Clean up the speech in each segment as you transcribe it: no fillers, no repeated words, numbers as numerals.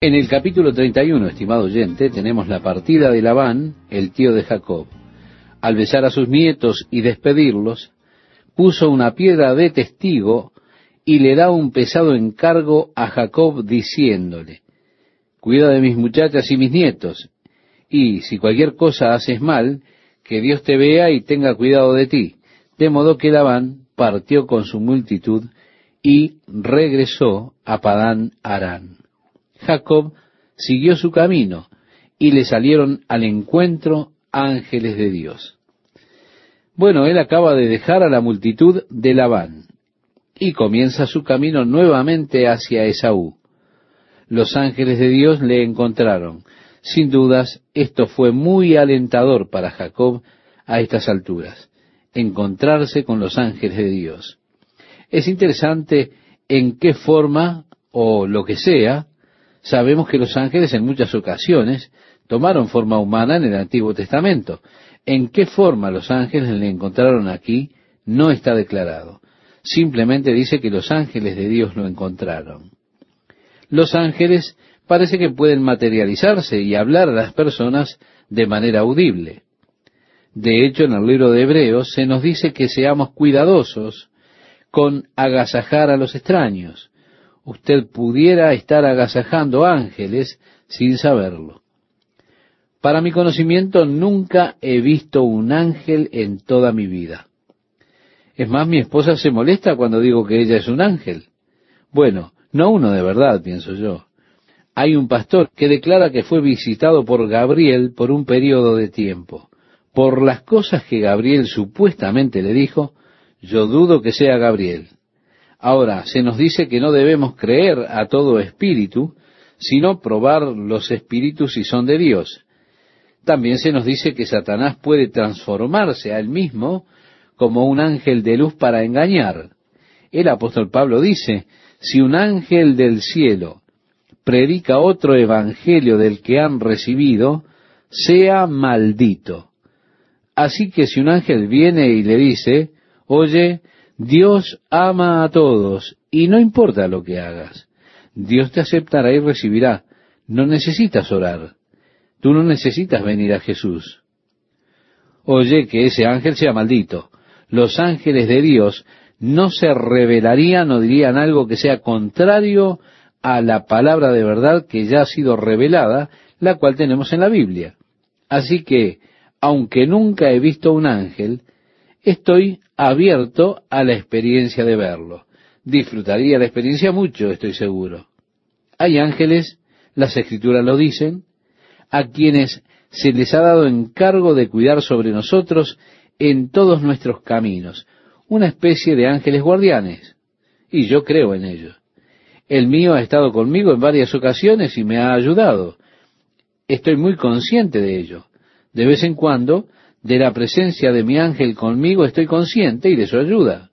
En el capítulo 31, estimado oyente, tenemos la partida de Labán, el tío de Jacob. Al besar a sus nietos y despedirlos, puso una piedra de testigo y le da un pesado encargo a Jacob diciéndole: cuida de mis muchachas y mis nietos, y si cualquier cosa haces mal, que Dios te vea y tenga cuidado de ti. De modo que Labán partió con su multitud y regresó a Padán Aram. Jacob siguió su camino y le salieron al encuentro ángeles de Dios. Bueno, él acaba de dejar a la multitud de Labán y comienza su camino nuevamente hacia Esaú. Los ángeles de Dios le encontraron. Sin dudas, esto fue muy alentador para Jacob a estas alturas, encontrarse con los ángeles de Dios. Es interesante en qué forma, o lo que sea, sabemos que los ángeles en muchas ocasiones tomaron forma humana en el Antiguo Testamento. En qué forma los ángeles le encontraron aquí no está declarado. Simplemente dice que los ángeles de Dios lo encontraron. Los ángeles parece que pueden materializarse y hablar a las personas de manera audible. De hecho, en el libro de Hebreos se nos dice que seamos cuidadosos con agasajar a los extraños. Usted pudiera estar agasajando ángeles sin saberlo. Para mi conocimiento, nunca he visto un ángel en toda mi vida. Es más, mi esposa se molesta cuando digo que ella es un ángel. Bueno, no uno de verdad, pienso yo. Hay un pastor que declara que fue visitado por Gabriel por un periodo de tiempo. Por las cosas que Gabriel supuestamente le dijo, yo dudo que sea Gabriel. Ahora, se nos dice que no debemos creer a todo espíritu, sino probar los espíritus si son de Dios. También se nos dice que Satanás puede transformarse a él mismo como un ángel de luz para engañar. El apóstol Pablo dice: si un ángel del cielo predica otro evangelio del que han recibido, sea maldito. Así que si un ángel viene y le dice: oye, Dios ama a todos y no importa lo que hagas, Dios te aceptará y recibirá. No necesitas orar. Tú no necesitas venir a Jesús. Oye, que ese ángel sea maldito. Los ángeles de Dios no se rebelarían o dirían algo que sea contrario a la palabra de verdad que ya ha sido revelada, la cual tenemos en la Biblia. Así que, aunque nunca he visto un ángel, estoy abierto a la experiencia de verlo. Disfrutaría la experiencia mucho, estoy seguro. Hay ángeles, las Escrituras lo dicen, a quienes se les ha dado encargo de cuidar sobre nosotros en todos nuestros caminos, una especie de ángeles guardianes, y yo creo en ello. El mío ha estado conmigo en varias ocasiones y me ha ayudado. Estoy muy consciente de ello. De vez en cuando, de la presencia de mi ángel conmigo estoy consciente y de su ayuda.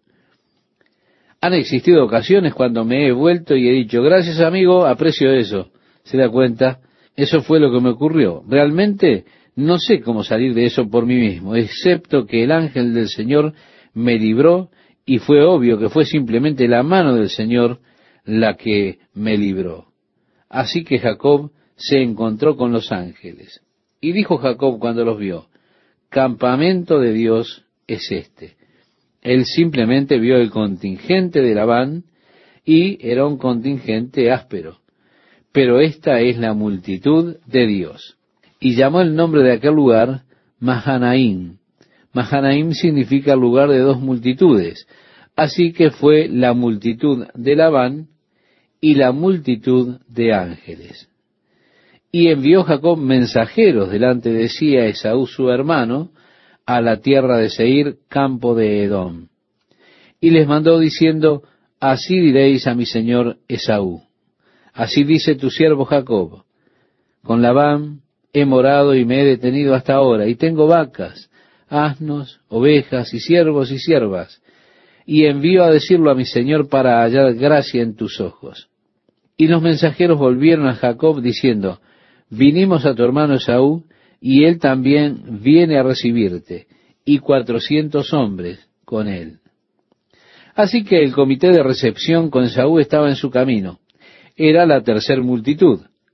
Han existido ocasiones cuando me he vuelto y he dicho: gracias, amigo, aprecio eso. ¿Se da cuenta? Eso fue lo que me ocurrió. Realmente no sé cómo salir de eso por mí mismo, excepto que el ángel del Señor me libró, y fue obvio que fue simplemente la mano del Señor la que me libró. Así que Jacob se encontró con los ángeles. Y dijo Jacob cuando los vio: campamento de Dios es este. Él simplemente vio el contingente de Labán, y era un contingente áspero. Pero esta es la multitud de Dios. Y llamó el nombre de aquel lugar Mahanaim. Mahanaim significa lugar de dos multitudes. Así que fue la multitud de Labán y la multitud de ángeles. Y envió Jacob mensajeros delante de sí a Esaú su hermano, a la tierra de Seir, campo de Edom. Y les mandó diciendo: así diréis a mi señor Esaú: así dice tu siervo Jacob, con Labán he morado y me he detenido hasta ahora, y tengo vacas, asnos, ovejas, y siervos y siervas, y envío a decirlo a mi señor para hallar gracia en tus ojos. Y los mensajeros volvieron a Jacob diciendo: vinimos a tu hermano Esaú, y él también viene a recibirte, y 400 hombres con él. Así que el comité de recepción con Esaú estaba en su camino. Era la tercer multitud.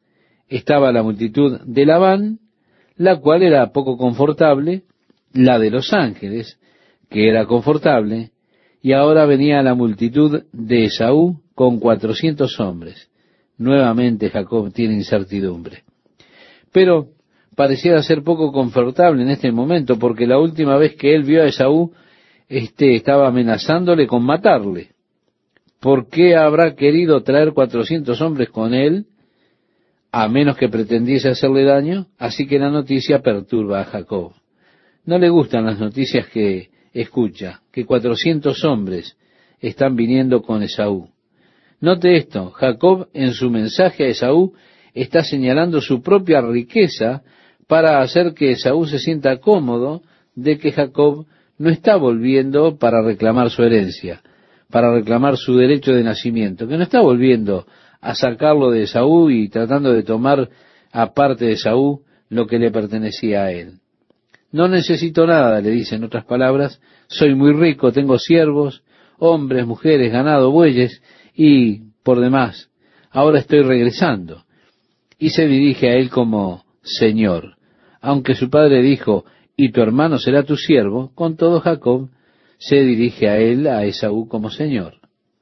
estaba la multitud de Labán, la cual era poco confortable, la de los ángeles, que era confortable, y ahora venía la multitud de Esaú con 400 hombres. Nuevamente Jacob tiene incertidumbre. Pero pareciera ser poco confortable en este momento, porque la última vez que él vio a Esaú, estaba amenazándole con matarle. ¿Por qué habrá querido traer 400 hombres con él, a menos que pretendiese hacerle daño? Así que la noticia perturba a Jacob. No le gustan las noticias que escucha, que 400 hombres están viniendo con Esaú. Note esto, Jacob en su mensaje a Esaú está señalando su propia riqueza para hacer que Esaú se sienta cómodo de que Jacob no está volviendo para reclamar su herencia, para reclamar su derecho de nacimiento, que no está volviendo a sacarlo de Esaú y tratando de tomar aparte de Esaú lo que le pertenecía a él. No necesito nada, le dice en otras palabras, soy muy rico, tengo siervos, hombres, mujeres, ganado, bueyes, y por demás, ahora estoy regresando. Y se dirige a él como Señor. Aunque su padre dijo, y tu hermano será tu siervo, con todo Jacob se dirige a él, a Esaú, como Señor.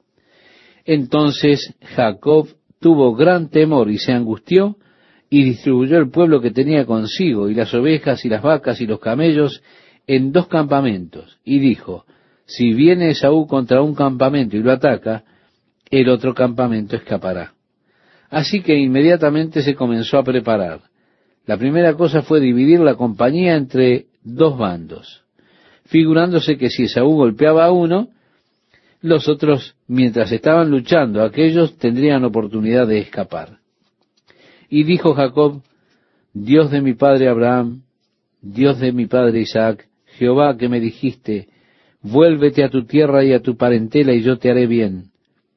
Entonces Jacob tuvo gran temor y se angustió, y distribuyó el pueblo que tenía consigo, y las ovejas, y las vacas, y los camellos, en 2 campamentos, y dijo, si viene Esaú contra un campamento y lo ataca, el otro campamento escapará. Así que inmediatamente se comenzó a preparar. La primera cosa fue dividir la compañía entre 2 bandos, figurándose que si Esaú golpeaba a uno, los otros, mientras estaban luchando, aquellos tendrían oportunidad de escapar. Y dijo Jacob, Dios de mi padre Abraham, Dios de mi padre Isaac, Jehová que me dijiste, vuélvete a tu tierra y a tu parentela y yo te haré bien.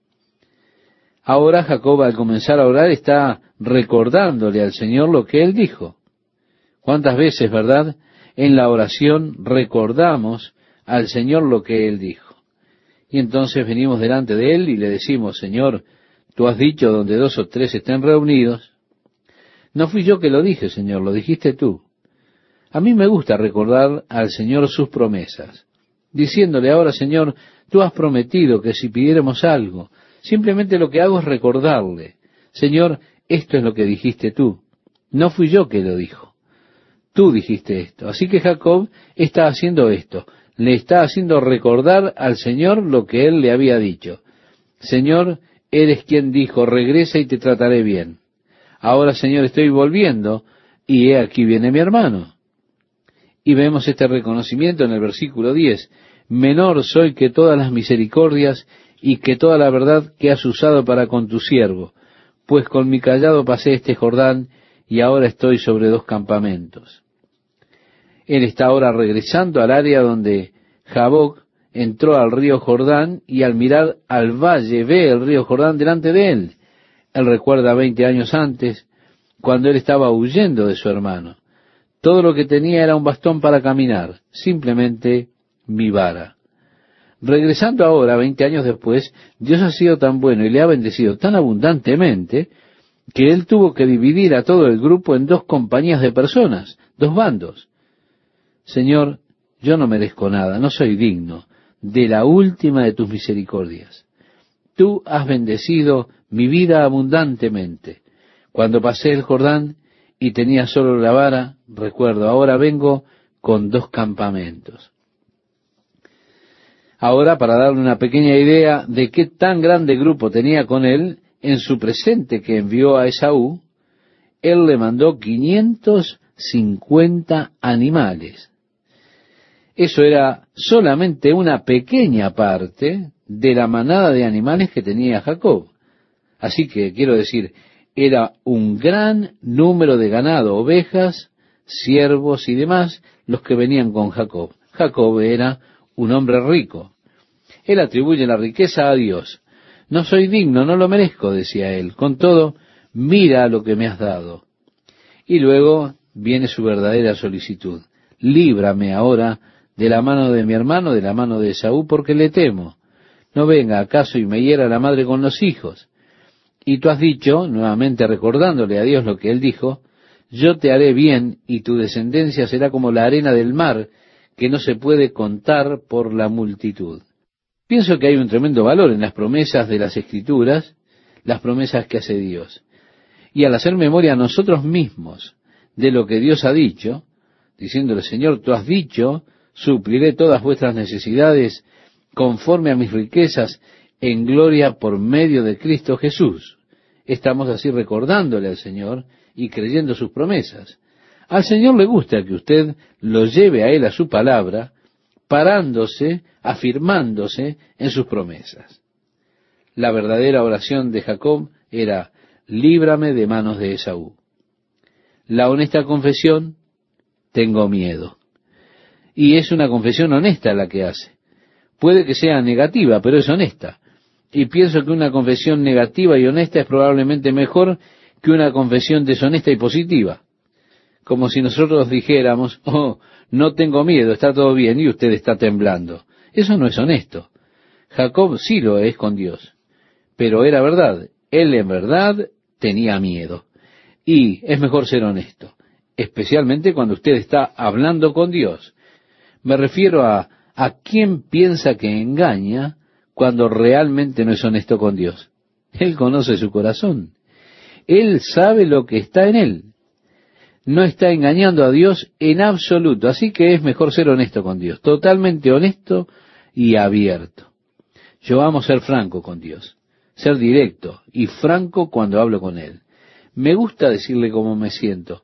Ahora Jacob, al comenzar a orar, está recordándole al Señor lo que él dijo. ¿Cuántas veces, verdad, en la oración recordamos al Señor lo que él dijo? Y entonces venimos delante de él y le decimos, Señor, tú has dicho donde 2 o 3 estén reunidos. No fui yo que lo dije, Señor, lo dijiste tú. A mí me gusta recordar al Señor sus promesas, diciéndole ahora, Señor, tú has prometido que si pidiéramos algo, simplemente lo que hago es recordarle, Señor, esto es lo que dijiste tú. No fui yo que lo dijo. Tú dijiste esto. Así que Jacob está haciendo esto. Le está haciendo recordar al Señor lo que él le había dicho. Señor, eres quien dijo, regresa y te trataré bien. Ahora, Señor, estoy volviendo y he aquí viene mi hermano. Y vemos este reconocimiento en el versículo 10. Menor soy que todas las misericordias y que toda la verdad que has usado para con tu siervo, pues con mi cayado pasé este Jordán y ahora estoy sobre 2 campamentos. Él está ahora regresando al área donde Jaboc entró al río Jordán y al mirar al valle ve el río Jordán delante de él. Él recuerda 20 años antes, cuando él estaba huyendo de su hermano. Todo lo que tenía era un bastón para caminar, simplemente mi vara. Regresando ahora, 20 años después, Dios ha sido tan bueno y le ha bendecido tan abundantemente que él tuvo que dividir a todo el grupo en 2 compañías de personas, 2 bandos. Señor, yo no merezco nada, no soy digno de la última de tus misericordias. Tú has bendecido mi vida abundantemente. Cuando pasé el Jordán y tenía solo la vara, recuerdo, ahora vengo con 2 campamentos. Ahora, para darle una pequeña idea de qué tan grande grupo tenía con él, en su presente que envió a Esaú, él le mandó 550 animales. Eso era solamente una pequeña parte de la manada de animales que tenía Jacob. Así que, quiero decir, era un gran número de ganado, ovejas, siervos y demás, los que venían con Jacob. Jacob era un hombre rico. Él atribuye la riqueza a Dios. No soy digno, no lo merezco, decía él. Con todo, mira lo que me has dado. Y luego viene su verdadera solicitud. Líbrame ahora de la mano de mi hermano, de la mano de Esaú, porque le temo. No venga acaso y me hiera la madre con los hijos. Y tú has dicho, nuevamente recordándole a Dios lo que él dijo, yo te haré bien y tu descendencia será como la arena del mar, que no se puede contar por la multitud. Pienso que hay un tremendo valor en las promesas de las Escrituras, las promesas que hace Dios. Y al hacer memoria a nosotros mismos de lo que Dios ha dicho, diciéndole, Señor, tú has dicho, supliré todas vuestras necesidades conforme a mis riquezas en gloria por medio de Cristo Jesús. Estamos así recordándole al Señor y creyendo sus promesas. Al Señor le gusta que usted lo lleve a Él a su palabra, parándose, afirmándose en sus promesas. La verdadera oración de Jacob era, líbrame de manos de Esaú. La honesta confesión, tengo miedo. Y es una confesión honesta la que hace. Puede que sea negativa, pero es honesta. Y pienso que una confesión negativa y honesta es probablemente mejor que una confesión deshonesta y positiva. Como si nosotros dijéramos, oh, no tengo miedo, está todo bien, y usted está temblando. Eso no es honesto. Jacob sí lo es con Dios. Pero era verdad. Él en verdad tenía miedo. Y es mejor ser honesto, especialmente cuando usted está hablando con Dios. Me refiero a quién piensa que engaña cuando realmente no es honesto con Dios. Él conoce su corazón. Él sabe lo que está en él. No está engañando a Dios en absoluto. Así que es mejor ser honesto con Dios. Totalmente honesto y abierto. Yo amo ser franco con Dios. Ser directo y franco cuando hablo con Él. Me gusta decirle cómo me siento.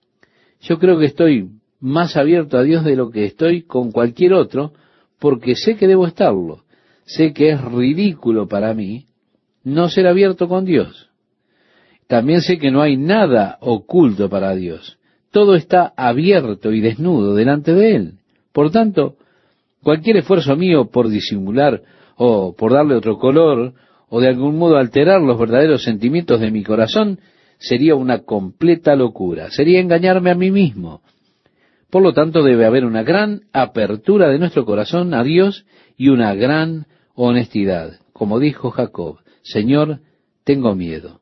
Yo creo que estoy más abierto a Dios de lo que estoy con cualquier otro, porque sé que debo estarlo. Sé que es ridículo para mí no ser abierto con Dios. También sé que no hay nada oculto para Dios. Todo está abierto y desnudo delante de Él. Por tanto, cualquier esfuerzo mío por disimular o por darle otro color o de algún modo alterar los verdaderos sentimientos de mi corazón sería una completa locura. Sería engañarme a mí mismo. Por lo tanto, debe haber una gran apertura de nuestro corazón a Dios y una gran honestidad. Como dijo Jacob, Señor, tengo miedo.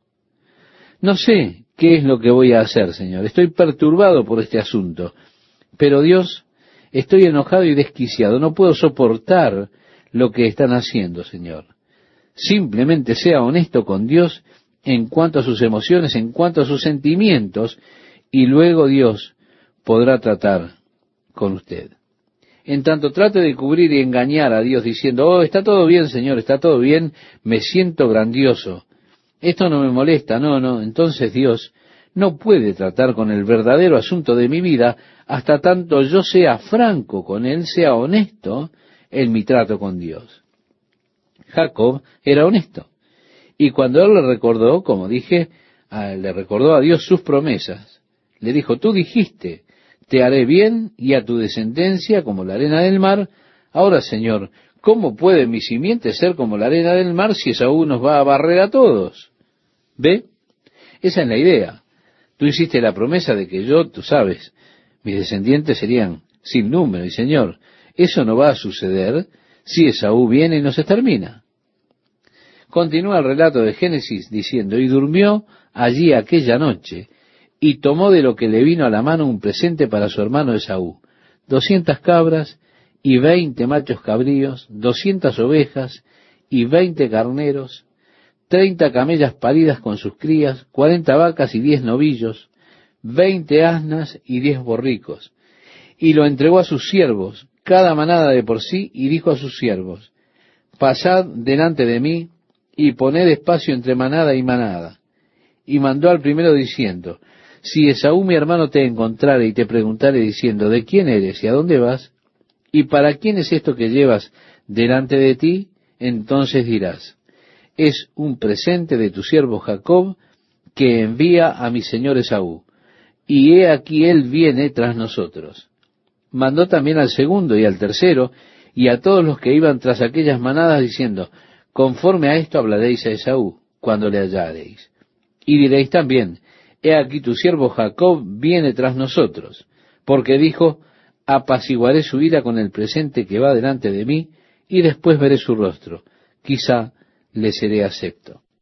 No sé qué es lo que voy a hacer, Señor. Estoy perturbado por este asunto. Pero Dios, estoy enojado y desquiciado. No puedo soportar lo que están haciendo, Señor. Simplemente sea honesto con Dios en cuanto a sus emociones, en cuanto a sus sentimientos, y luego Dios podrá tratar con usted. En tanto trate de cubrir y engañar a Dios diciendo, oh, está todo bien, Señor, está todo bien, me siento grandioso. Esto no me molesta, no. Entonces Dios no puede tratar con el verdadero asunto de mi vida hasta tanto yo sea franco con Él, sea honesto en mi trato con Dios. Jacob era honesto. Y cuando él le recordó, como dije, le recordó a Dios sus promesas. Le dijo, tú dijiste, te haré bien y a tu descendencia como la arena del mar. Ahora, Señor, ¿cómo puede mi simiente ser como la arena del mar si Esaú nos va a barrer a todos? ¿Ve? Esa es la idea. Tú hiciste la promesa de que yo, tú sabes, mis descendientes serían sin número. Y Señor, eso no va a suceder si Esaú viene y nos extermina. Continúa el relato de Génesis diciendo, y durmió allí aquella noche, y tomó de lo que le vino a la mano un presente para su hermano Esaú, 200 cabras y 20 machos cabríos, 200 ovejas y 20 carneros, 30 camellas paridas con sus crías, 40 vacas y 10 novillos, 20 asnas y 10 borricos. Y lo entregó a sus siervos, cada manada de por sí, y dijo a sus siervos, pasad delante de mí, y poned espacio entre manada y manada. Y mandó al primero diciendo, si Esaú mi hermano te encontrare y te preguntare diciendo, ¿de quién eres y a dónde vas? ¿Y para quién es esto que llevas delante de ti? Entonces dirás, es un presente de tu siervo Jacob que envía a mi señor Esaú. Y he aquí él viene tras nosotros. Mandó también al segundo y al tercero y a todos los que iban tras aquellas manadas diciendo, conforme a esto hablaréis a Esaú cuando le hallareis. Y diréis también, he aquí tu siervo Jacob viene tras nosotros, porque dijo, apaciguaré su ira con el presente que va delante de mí, y después veré su rostro, quizá le seré acepto.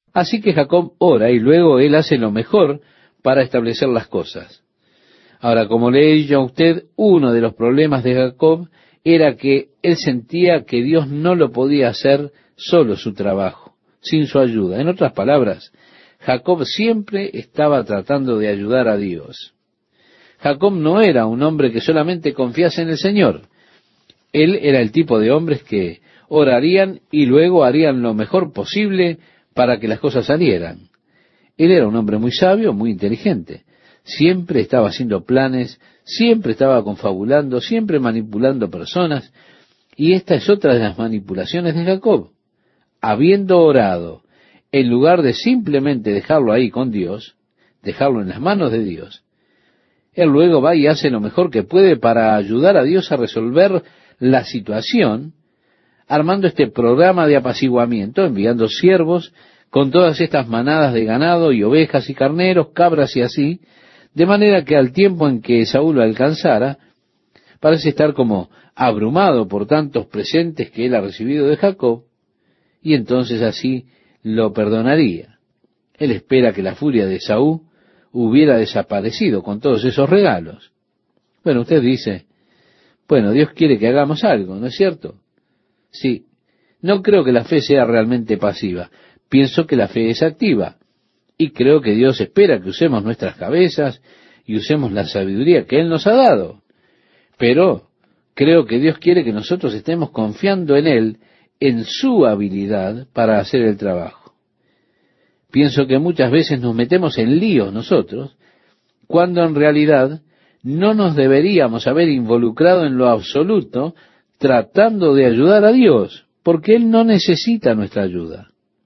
Así que Jacob ora y luego él hace lo mejor para establecer las cosas. Ahora, como le he dicho a usted, uno de los problemas de Jacob era que él sentía que Dios no lo podía hacer solo su trabajo, sin su ayuda. En otras palabras, Jacob siempre estaba tratando de ayudar a Dios. Jacob no era un hombre que solamente confiase en el Señor. Él era el tipo de hombres que orarían y luego harían lo mejor posible para que las cosas salieran. Él era un hombre muy sabio, muy inteligente. Siempre estaba haciendo planes, siempre estaba confabulando, siempre manipulando personas. Y esta es otra de las manipulaciones de Jacob. Habiendo orado, en lugar de simplemente dejarlo ahí con Dios, dejarlo en las manos de Dios, él luego va y hace lo mejor que puede para ayudar a Dios a resolver la situación, armando este programa de apaciguamiento, enviando siervos con todas estas manadas de ganado y ovejas y carneros, cabras y así, de manera que al tiempo en que Saúl lo alcanzara, parece estar como abrumado por tantos presentes que él ha recibido de Jacob, y entonces así lo perdonaría. Él espera que la furia de Saúl hubiera desaparecido con todos esos regalos. Bueno, usted dice, bueno, Dios quiere que hagamos algo, ¿no es cierto? Sí, no creo que la fe sea realmente pasiva. Pienso que la fe es activa. Y creo que Dios espera que usemos nuestras cabezas y usemos la sabiduría que Él nos ha dado. Pero creo que Dios quiere que nosotros estemos confiando en Él, en su habilidad para hacer el trabajo. Pienso que muchas veces nos metemos en líos nosotros, cuando en realidad no nos deberíamos haber involucrado en lo absoluto tratando de ayudar a Dios, porque Él no necesita nuestra ayuda.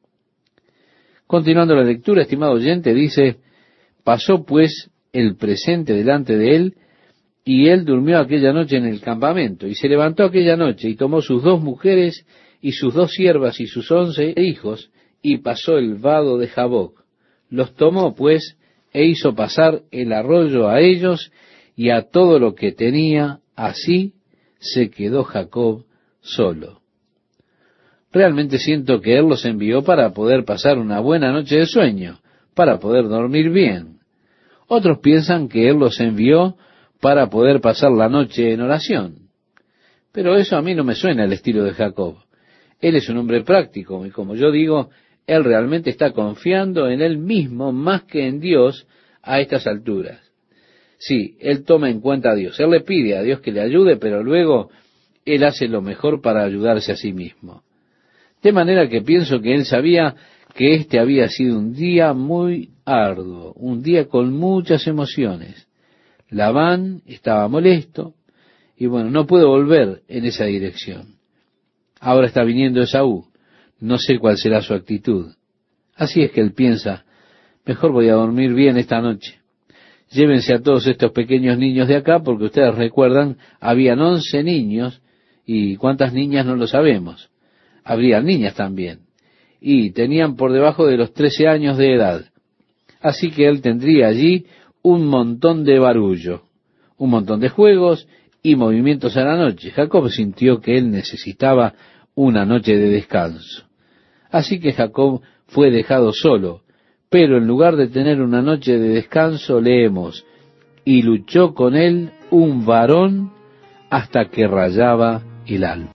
Continuando la lectura, estimado oyente, dice, pasó pues el presente delante de él, y él durmió aquella noche en el campamento, y se levantó aquella noche, y tomó sus 2 mujeres, y sus 2 siervas, y sus 11 hijos, y pasó el vado de Jaboc. Los tomó pues, e hizo pasar el arroyo a ellos, y a todo lo que tenía, así se quedó Jacob solo. Realmente siento que Él los envió para poder pasar una buena noche de sueño, para poder dormir bien. Otros piensan que Él los envió para poder pasar la noche en oración. Pero eso a mí no me suena al estilo de Jacob. Él es un hombre práctico y como yo digo, Él realmente está confiando en Él mismo más que en Dios a estas alturas. Sí, Él toma en cuenta a Dios. Él le pide a Dios que le ayude, pero luego Él hace lo mejor para ayudarse a sí mismo. De manera que pienso que él sabía que este había sido un día muy arduo, un día con muchas emociones. Labán estaba molesto y bueno, no puede volver en esa dirección. Ahora está viniendo Esaú, no sé cuál será su actitud. Así es que él piensa, mejor voy a dormir bien esta noche. Llévense a todos estos pequeños niños de acá, porque ustedes recuerdan, habían 11 niños, y cuántas niñas no lo sabemos. Habría niñas también, y tenían por debajo de los 13 años de edad. Así que él tendría allí un montón de barullo, un montón de juegos y movimientos a la noche. Jacob sintió que él necesitaba una noche de descanso. Así que Jacob fue dejado solo, pero en lugar de tener una noche de descanso, leemos, y luchó con él un varón hasta que rayaba el alba.